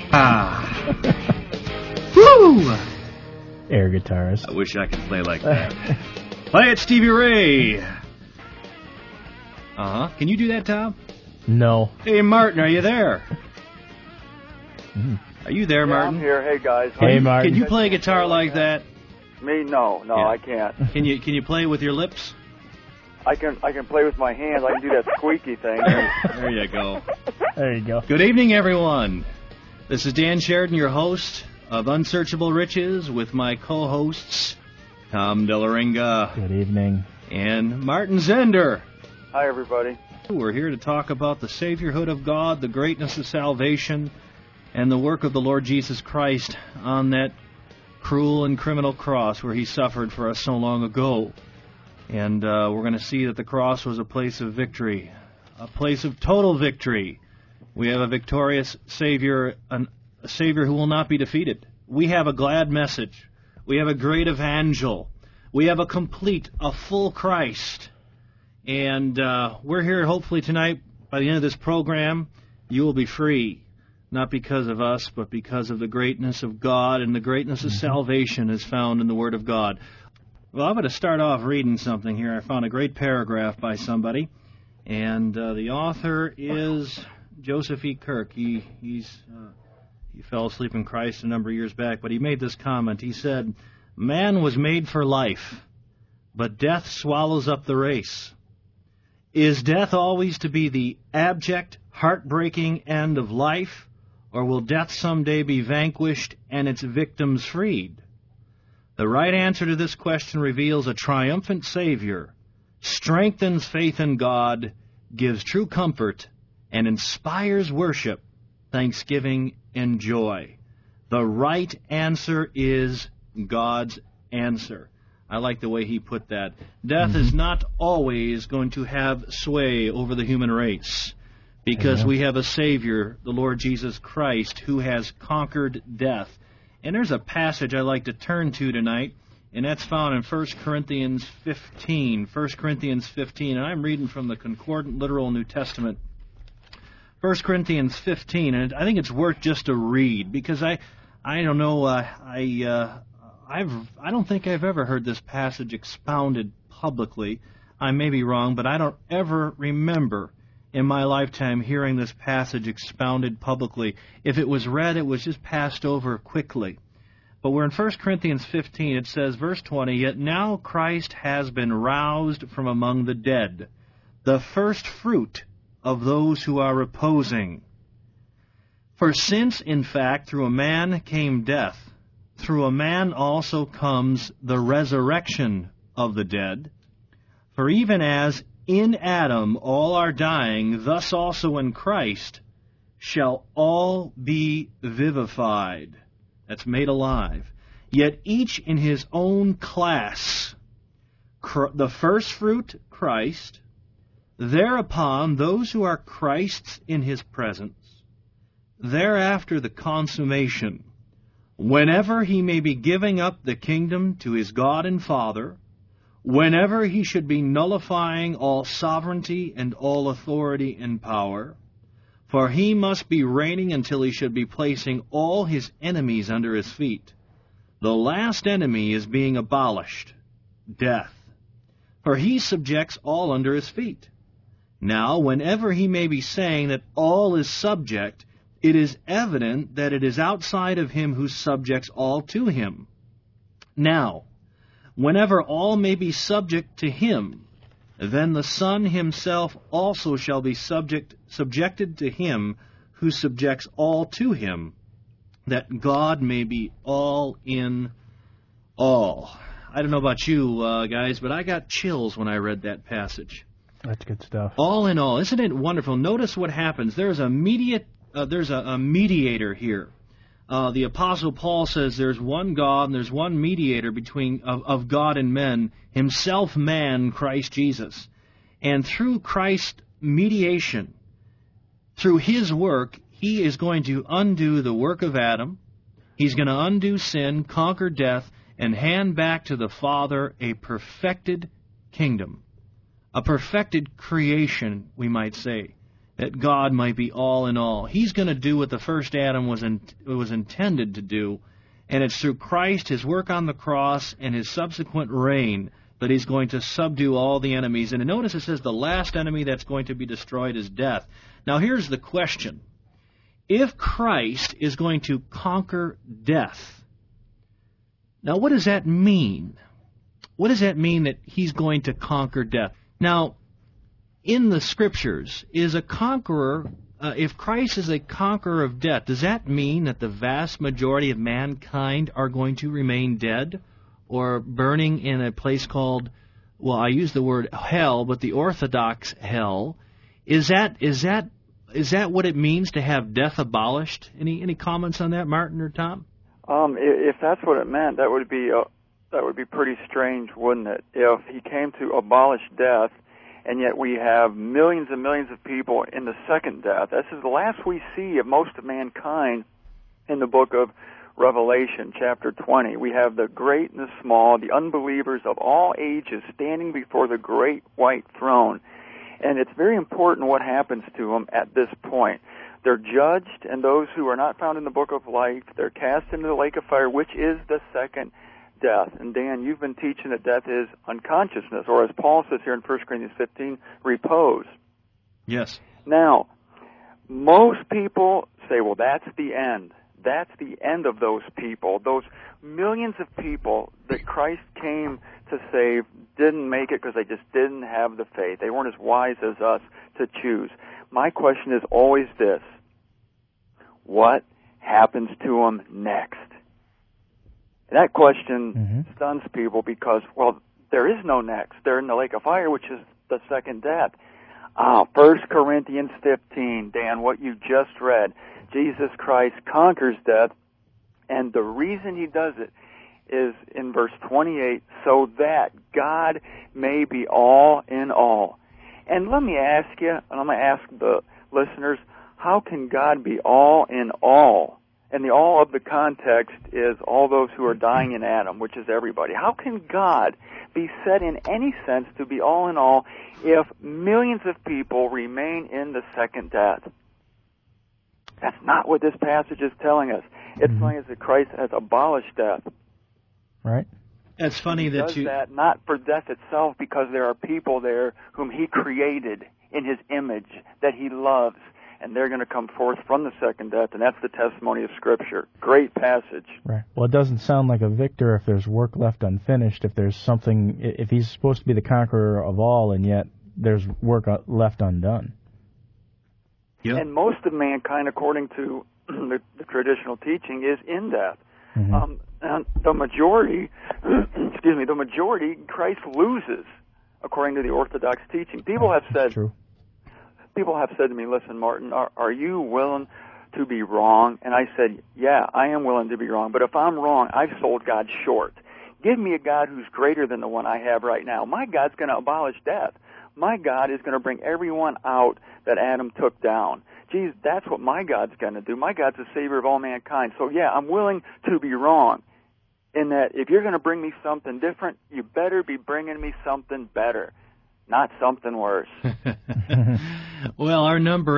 Woo! Air guitarist. I wish I could play like that. Play it, Stevie Ray. Can you do that, Tom? No. Hey, Martin, are you there? Are you there, Martin? I'm here. Hey, guys. Hey, Martin. Can you play a guitar like that? Me? No, Yeah. I can't. Can you play with your lips? I can play with my hands. I can do that squeaky thing. There you go. There you go. Good evening, everyone. This is Dan Sheridan, your host of Unsearchable Riches, with my co-hosts, Tom Delaringa Good evening. and Martin Zender. Hi, everybody. We're here to talk about the Saviorhood of God, the greatness of salvation, and the work of the Lord Jesus Christ on that cruel and criminal cross where he suffered for us so long ago. And we're going to see that the cross was a place of victory, a place of total victory. We have a victorious Savior, a Savior who will not be defeated. We have a glad message. We have a great evangel. We have a full Christ. And we're here hopefully tonight, by the end of this program, you will be free. Not because of us, but because of the greatness of God, and the greatness of salvation is found in the Word of God. Well, I'm going to start off reading something here. I found a great paragraph by somebody, and the author is Joseph E. Kirk. He fell asleep in Christ a number of years back, but he made this comment. He said, "Man was made for life, but death swallows up the race. Is death always to be the abject, heartbreaking end of life, or will death someday be vanquished and its victims freed? The right answer to this question reveals a triumphant Savior, strengthens faith in God, gives true comfort, and inspires worship, thanksgiving, and joy. The right answer is God's answer." I like the way he put that. Death is not always going to have sway over the human race, because we have a Savior, the Lord Jesus Christ, who has conquered death. And there's a passage I like to turn to tonight, and that's found in 1 Corinthians 15. 1 Corinthians 15, and I'm reading from the Concordant Literal New Testament. 1 Corinthians 15, and I think it's worth just to read, because I don't know, I don't think I've ever heard this passage expounded publicly. I may be wrong, but I don't ever remember in my lifetime hearing this passage expounded publicly. If it was read, it was just passed over quickly. But we're in 1 Corinthians 15. It says, verse 20, "Yet now Christ has been roused from among the dead, the first fruit of those who are reposing. For since, in fact, through a man came death, through a man also comes the resurrection of the dead. For even as in Adam all are dying, thus also in Christ shall all be vivified." That's made alive. "Yet each in his own class. The first fruit, Christ. Thereupon those who are Christ's in his presence. Thereafter the consummation, whenever he may be giving up the kingdom to his God and Father, whenever he should be nullifying all sovereignty and all authority and power, for he must be reigning until he should be placing all his enemies under his feet. The last enemy is being abolished, death, for he subjects all under his feet. Now, whenever he may be saying that all is subject, it is evident that it is outside of him who subjects all to him. Now, whenever all may be subject to him, then the Son himself also shall be subjected to him who subjects all to him, that God may be all in all." I don't know about you guys, but I got chills when I read that passage. That's good stuff. All in all. Isn't it wonderful? Notice what happens. There's a mediator here. The Apostle Paul says there's one God and there's one mediator between of God and men, himself man, Christ Jesus. And through Christ's mediation, through his work, he is going to undo the work of Adam. He's going to undo sin, conquer death, and hand back to the Father a perfected kingdom. A perfected creation, we might say. that God might be all in all. He's going to do what the first Adam was intended to do, and it's through Christ, His work on the cross, and His subsequent reign that He's going to subdue all the enemies. And notice it says the last enemy that's going to be destroyed is death. Now here's the question. If Christ is going to conquer death, now what does that mean? What does that mean that He's going to conquer death? Now, in the Scriptures, is a conqueror, if Christ is a conqueror of death, does that mean that the vast majority of mankind are going to remain dead or burning in a place called, well, I use the word hell, but the Orthodox hell? Is that what it means to have death abolished? Any comments on that, Martin or Tom? If that's what it meant, that would be pretty strange, wouldn't it? If He came to abolish death, and yet we have millions and millions of people in the second death. This is the last we see of most of mankind in the book of Revelation, chapter 20. We have the great and the small, the unbelievers of all ages standing before the great white throne. And it's very important what happens to them at this point. They're judged, and those who are not found in the book of life, they're cast into the lake of fire, which is the second death. And Dan, you've been teaching that death is unconsciousness, or as Paul says here in 1 Corinthians 15, repose. Yes. Now, most people say, well, that's the end. That's the end of those people. Those millions of people that Christ came to save didn't make it because they just didn't have the faith. They weren't as wise as us to choose. My question is always this: what happens to them next? That question stuns people because, well, there is no next. They're in the lake of fire, which is the second death. 1 Corinthians 15, Dan, what you just read. Jesus Christ conquers death, and the reason He does it is in verse 28, so that God may be all in all. And let me ask you, and I'm going to ask the listeners, how can God be all in all? And the all of the context is all those who are dying in Adam, which is everybody. How can God be said in any sense to be all in all if millions of people remain in the second death? That's not what this passage is telling us. It's telling us that Christ has abolished death. Right. It's funny that He does that not for death itself, because there are people there whom He created in His image that He loves, and they're going to come forth from the second death, and that's the testimony of Scripture. Great passage. Right. Well, it doesn't sound like a victor if there's work left unfinished, if there's something, if He's supposed to be the conqueror of all, and yet there's work left undone. Yep. And most of mankind, according to the traditional teaching, is in death. And the majority, the majority, Christ loses, according to the Orthodox teaching. People have said to me, listen, Martin, are you willing to be wrong? And I said, yeah, I am willing to be wrong. But if I'm wrong, I've sold God short. Give me a God who's greater than the one I have right now. My God's going to abolish death. My God is going to bring everyone out that Adam took down. Geez, that's what my God's going to do. My God's the Savior of all mankind. So, yeah, I'm willing to be wrong in that if you're going to bring me something different, you better be bringing me something better, not something worse. Well, our number,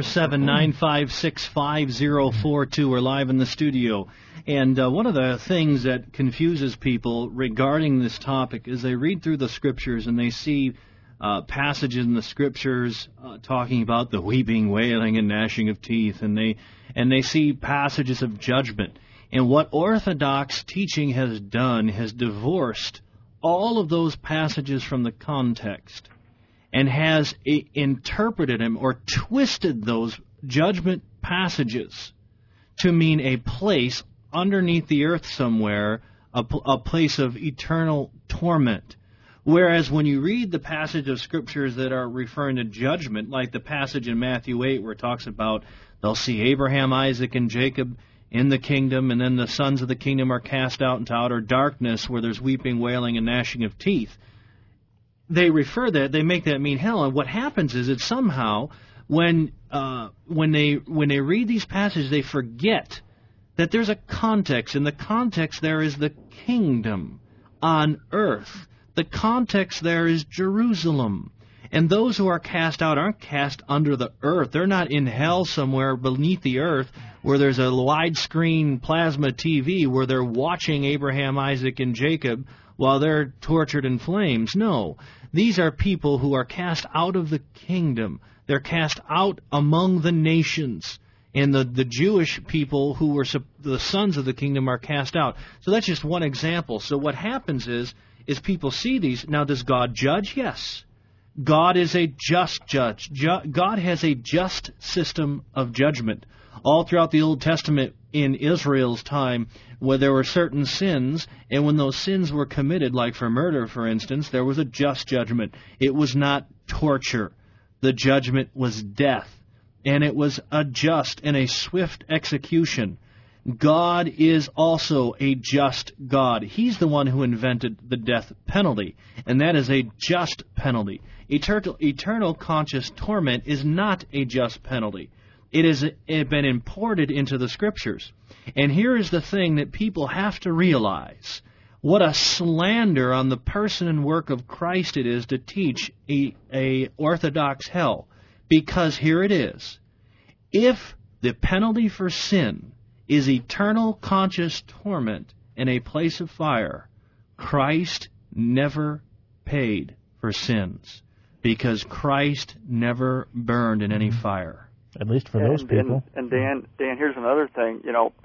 847-956-5042. We're live in the studio. And one of the things that confuses people regarding this topic is they read through the Scriptures and they see passages in the Scriptures talking about the weeping, wailing, and gnashing of teeth, and they see passages of judgment. And what Orthodox teaching has done has divorced all of those passages from the context and has interpreted them or twisted those judgment passages to mean a place underneath the earth somewhere, a place of eternal torment. Whereas when you read the passage of Scriptures that are referring to judgment, like the passage in Matthew 8 where it talks about they'll see Abraham, Isaac, and Jacob in the kingdom, and then the sons of the kingdom are cast out into outer darkness where there's weeping, wailing, and gnashing of teeth. They make that mean hell. And what happens is that somehow when they read these passages, they forget that there's a context, and the context there is the kingdom on earth. The context there is Jerusalem. And those who are cast out aren't cast under the earth. They're not in hell somewhere beneath the earth where there's a widescreen plasma TV where they're watching Abraham, Isaac, and Jacob while they're tortured in flames. No, these are people who are cast out of the kingdom. They're cast out among the nations. And the Jewish people who were the sons of the kingdom are cast out. So that's just one example. So what happens is people see these. Now, does God judge? Yes. God is a just judge. God has a just system of judgment. All throughout the Old Testament in Israel's time, where there were certain sins, and when those sins were committed, like for murder, for instance, there was a just judgment. It was not torture. The judgment was death. And it was a just and a swift execution. God is also a just God. He's the one who invented the death penalty, and that is a just penalty. Eternal conscious torment is not a just penalty. It has been imported into the Scriptures. And here is the thing that people have to realize. What a slander on the person and work of Christ it is to teach a orthodox hell. Because here it is. If the penalty for sin is eternal conscious torment in a place of fire, Christ never paid for sins. Because Christ never burned in any fire. At least for those people. And Dan, here's another thing. You know,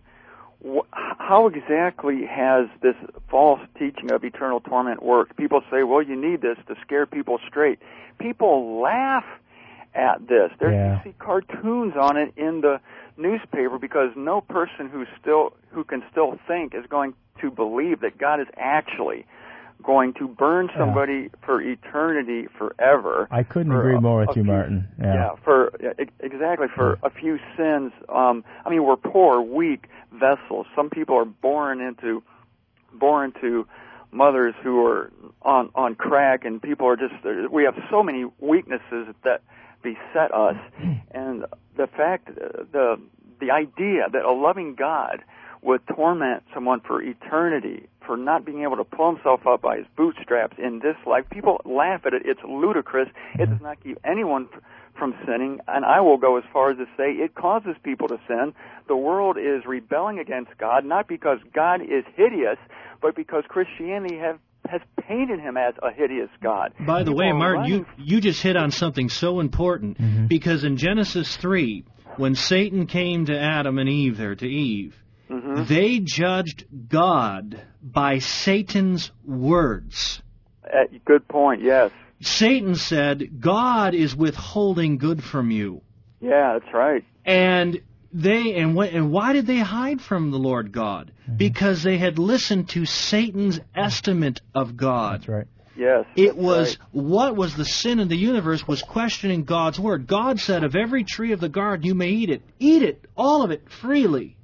how exactly has this false teaching of eternal torment worked? People say, well, you need this to scare people straight. People laugh at this. You see cartoons on it in the newspaper because no person who can still think is going to believe that God is actually going to burn somebody for eternity forever. I couldn't agree more with you, Martin. Exactly, for a few sins. I mean, we're poor, weak vessels. Some people are born into mothers who are on crack, and people are just, we have so many weaknesses that beset us. And the fact, the idea that a loving God would torment someone for eternity for not being able to pull himself up by his bootstraps in this life, people laugh at it. It's ludicrous. It does not keep anyone from sinning, and I will go as far as to say it causes people to sin. The world is rebelling against God, not because God is hideous, but because Christianity has painted him as a hideous God. By the way, Martin, you just hit on something so important, because in Genesis 3, when Satan came to Adam and Eve to Eve, they judged God by Satan's words. Good point, yes. Satan said, God is withholding good from you. Yeah, that's right. And why did they hide from the Lord God? Because they had listened to Satan's estimate of God. That's right. Yes. It was, what was the sin in the universe was questioning God's word. God said, of every tree of the garden you may eat it. Eat it, all of it, freely.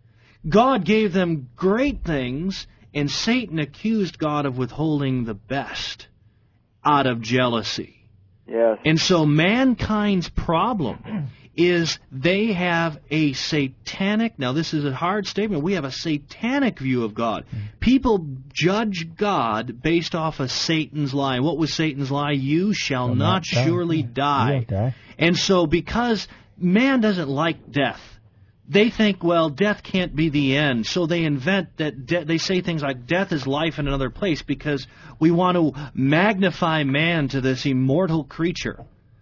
God gave them great things, and Satan accused God of withholding the best out of jealousy. Yes. And so mankind's problem is they have a satanic, now this is a hard statement, we have a satanic view of God. People judge God based off of Satan's lie. What was Satan's lie? You shall not surely die. And so because man doesn't like death, they think, well, death can't be the end. So they invent that, they say things like death is life in another place because we want to magnify man to this immortal creature.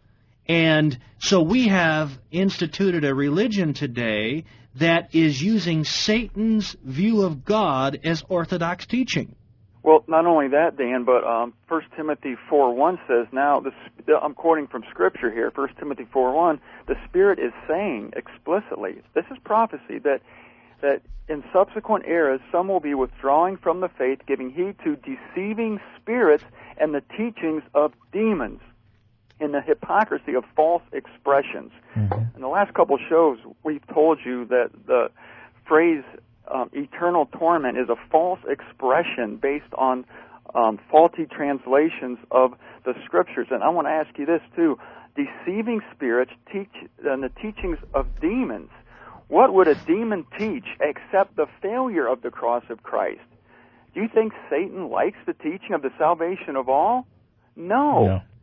And so we have instituted a religion today that is using Satan's view of God as orthodox teaching. Well, not only that, Dan, but 1 Timothy 4:1 says, now, I'm quoting from Scripture here, 1 Timothy 4:1, the Spirit is saying explicitly, this is prophecy, that in subsequent eras some will be withdrawing from the faith, giving heed to deceiving spirits and the teachings of demons, in the hypocrisy of false expressions. In the last couple shows, we've told you that the phrase eternal torment is a false expression based on faulty translations of the Scriptures. And I want to ask you this, too. Deceiving spirits and the teachings of demons. What would a demon teach except the failure of the cross of Christ? Do you think Satan likes the teaching of the salvation of all? No.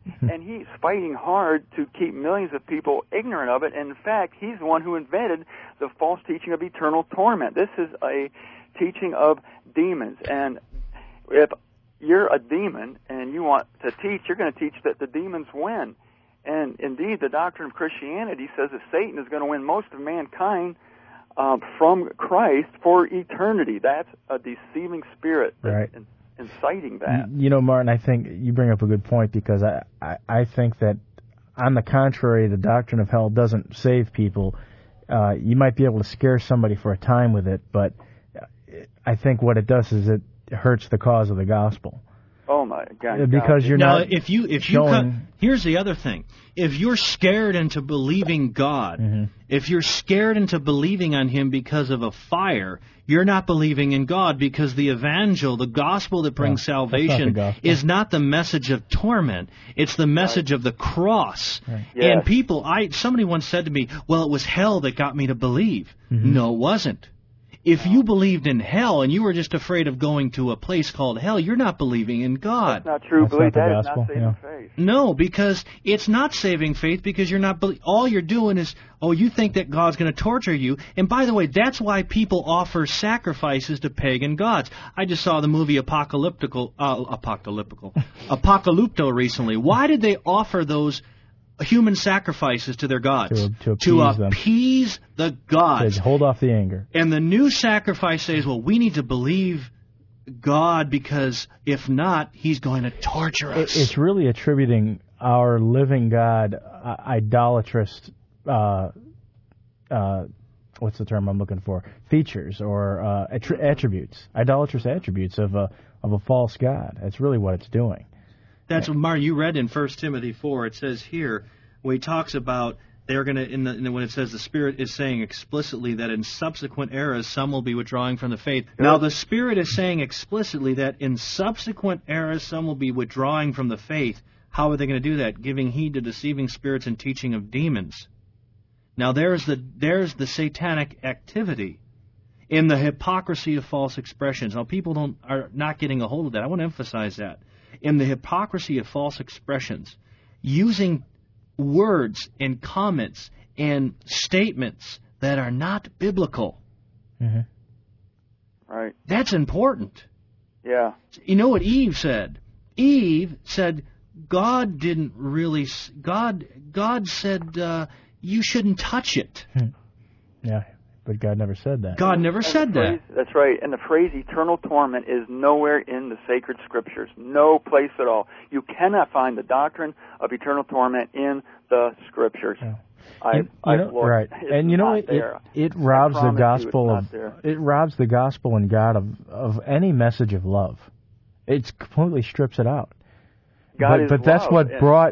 and he's fighting hard to keep millions of people ignorant of it. And in fact, he's the one who invented the false teaching of eternal torment. This is a teaching of demons. And if you're a demon and you want to teach, you're going to teach that the demons win. And indeed, the doctrine of Christianity says that Satan is going to win most of mankind from Christ for eternity. That's a deceiving spirit that's inciting that. You know, Martin, I think you bring up a good point, because I think that, on the contrary, the doctrine of hell doesn't save people. You might be able to scare somebody for a time with it, but I think what it does is it hurts the cause of the gospel. Oh my God! Because you're now, not. if you here's the other thing: if you're scared into believing God, if you're scared into believing on Him because of a fire, you're not believing in God, because the evangel, the gospel that brings salvation, is not the message of torment; it's the message of the cross. Right. Yes. And people, somebody once said to me, "Well, it was hell that got me to believe." No, it wasn't. If you believed in hell and you were just afraid of going to a place called hell, you're not believing in God. That's not true. Believe that is gospel. not saving faith. No, because it's not saving faith, because you're not. All you're doing is, you think that God's going to torture you. And by the way, that's why people offer sacrifices to pagan gods. I just saw the movie Apocalypto recently. Why did they offer those human sacrifices to their gods? To appease the gods. To hold off the anger. And the new sacrifice says, well, we need to believe God, because if not, He's going to torture us. It's really attributing our living God idolatrous, what's the term I'm looking for? Features or attributes, idolatrous attributes of a false God. That's really what it's doing. That's what, Mark, you read in 1 Timothy 4. It says here, where he talks about they're going to, when it says the Spirit is saying explicitly that in subsequent eras some will be withdrawing from the faith. Now, the Spirit is saying explicitly that in subsequent eras some will be withdrawing from the faith. How are they going to do that? Giving heed to deceiving spirits and teaching of demons. Now, there's the satanic activity in the hypocrisy of false expressions. Now, people are not getting a hold of that. I want to emphasize that. In the hypocrisy of false expressions, using words and comments and statements that are not biblical. Right. That's important. Yeah. You know what Eve said? Eve said God didn't really. God said you shouldn't touch it. Yeah. But God never said that. God never said that. That's right. And the phrase eternal torment is nowhere in the sacred scriptures. No place at all. You cannot find the doctrine of eternal torment in the scriptures. Yeah. I've looked. Right. And you know, it robs the gospel it robs the gospel and God of any message of love. It completely strips it out. But that's what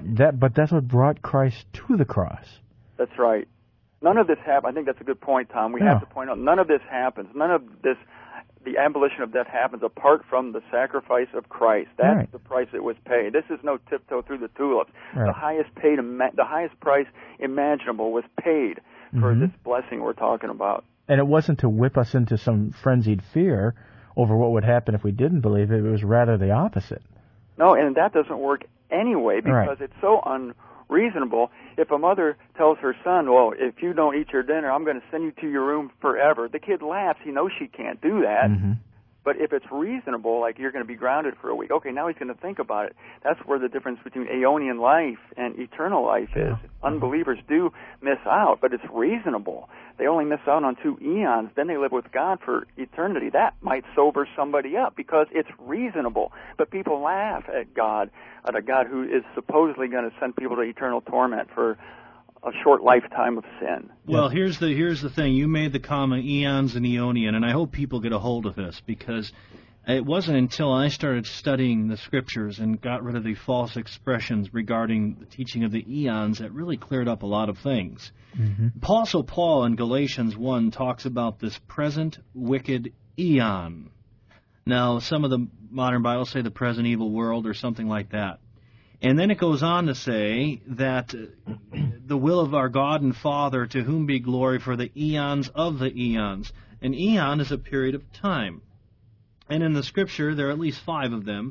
brought Christ to the cross. That's right. None of this happens. I think that's a good point, Tom. We have to point out none of this happens. None of this, the abolition of death happens apart from the sacrifice of Christ. That's the price that was paid. This is no tiptoe through the tulips. Right. The highest price imaginable was paid for this blessing we're talking about. And it wasn't to whip us into some frenzied fear over what would happen if we didn't believe it. It was rather the opposite. No, and that doesn't work anyway, because it's so unreasonable. If a mother tells her son, well, if you don't eat your dinner, I'm going to send you to your room forever, the kid laughs. He knows she can't do that. But if it's reasonable, like you're going to be grounded for a week, okay, now he's going to think about it. That's where the difference between aeonian life and eternal life is. Unbelievers do miss out, but it's reasonable. They only miss out on 2 eons. Then they live with God for eternity. That might sober somebody up because it's reasonable. But people laugh at God, at a God who is supposedly going to send people to eternal torment for a short lifetime of sin. Well, here's the thing. You made the comment eons and aeonian, and I hope people get a hold of this, because it wasn't until I started studying the Scriptures and got rid of the false expressions regarding the teaching of the eons that really cleared up a lot of things. Apostle Paul in Galatians 1 talks about this present wicked eon. Now, some of the modern Bibles say the present evil world or something like that. And then it goes on to say that the will of our God and Father, to whom be glory for the eons of the eons. An eon is a period of time. And in the Scripture, there are at least 5 of them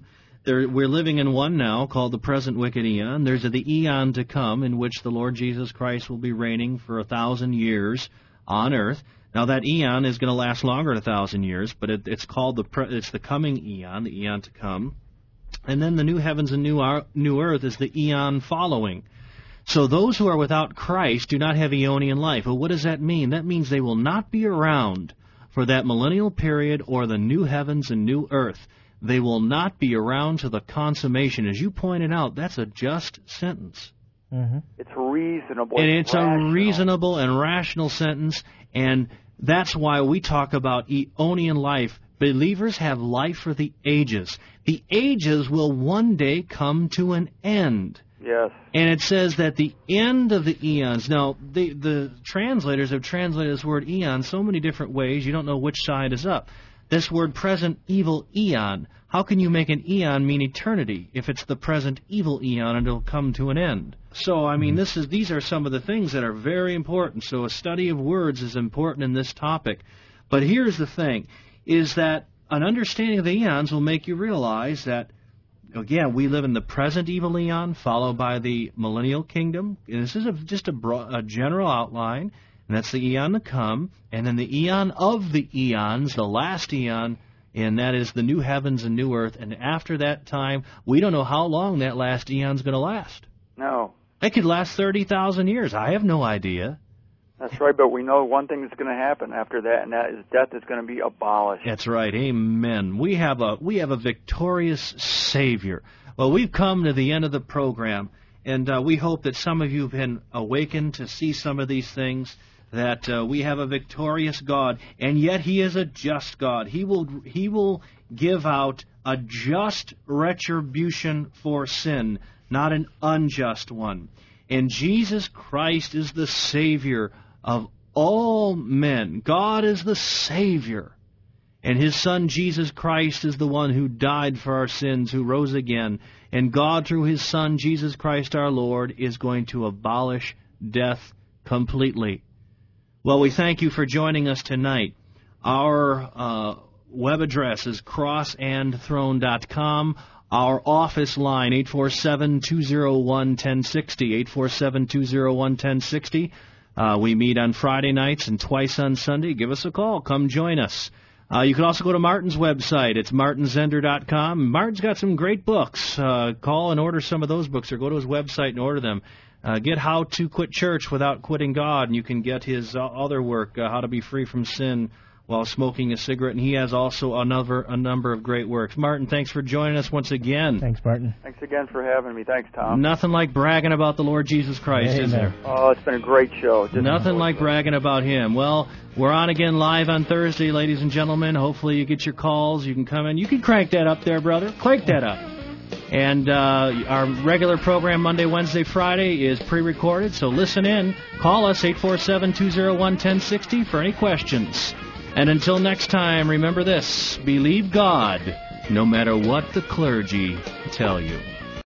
We're living in one now called the present wicked eon. There's the eon to come in which the Lord Jesus Christ will be reigning for 1,000 years on earth. Now that eon is going to last longer than 1,000 years, but it's called it's the coming eon, the eon to come. And then the new heavens and new earth is the eon following. So those who are without Christ do not have Aeonian life. Well, what does that mean? That means they will not be around for that millennial period or the new heavens and new earth. They will not be around to the consummation. As you pointed out, that's a just sentence. Mm-hmm. It's reasonable. And it's a reasonable and rational sentence, and that's why we talk about Aeonian life. Believers have life for the ages. The ages will one day come to an end. Yes. And it says that the end of the eons. Now, the translators have translated this word eon so many different ways, you don't know which side is up. This word present evil eon, how can you make an eon mean eternity if it's the present evil eon and it'll come to an end? So, I mean, these are some of the things that are very important. So a study of words is important in this topic. But here's the thing, is that an understanding of the eons will make you realize that, again, we live in the present evil eon, followed by the millennial kingdom. And this is just a general outline, and that's the eon to come. And then the eon of the eons, the last eon, and that is the new heavens and new earth. And after that time, we don't know how long that last eon's going to last. No. It could last 30,000 years. I have no idea. That's right, but we know one thing that's going to happen after that, and that is death is going to be abolished. That's right. Amen. We have a victorious Savior. Well, we've come to the end of the program, and we hope that some of you have been awakened to see some of these things, that we have a victorious God, and yet He is a just God. He will give out a just retribution for sin, not an unjust one. And Jesus Christ is the Savior of all men. God is the Savior. And His Son, Jesus Christ, is the one who died for our sins, who rose again. And God, through His Son, Jesus Christ our Lord, is going to abolish death completely. Well, we thank you for joining us tonight. Our web address is crossandthrone.com. Our office line, 847-201-1060, 847-201-1060. We meet on Friday nights and twice on Sunday. Give us a call. Come join us. You can also go to Martin's website. It's martinzender.com. Martin's got some great books. Call and order some of those books, or go to his website and order them. Get How to Quit Church Without Quitting God, and you can get his other work, How to Be Free from Sin while Smoking a Cigarette, and he has also a number of great works. Martin, thanks for joining us once again. Thanks, Martin. Thanks again for having me. Thanks, Tom. Nothing like bragging about the Lord Jesus Christ, Amen. is there? Oh, it's been a great show. Nothing like bragging about Him. Well, we're on again live on Thursday, ladies and gentlemen. Hopefully you get your calls. You can come in. You can crank that up there, brother. Crank that up. And our regular program Monday, Wednesday, Friday is pre-recorded, so listen in. Call us, 847-201-1060, for any questions. And until next time, remember this: believe God, no matter what the clergy tell you.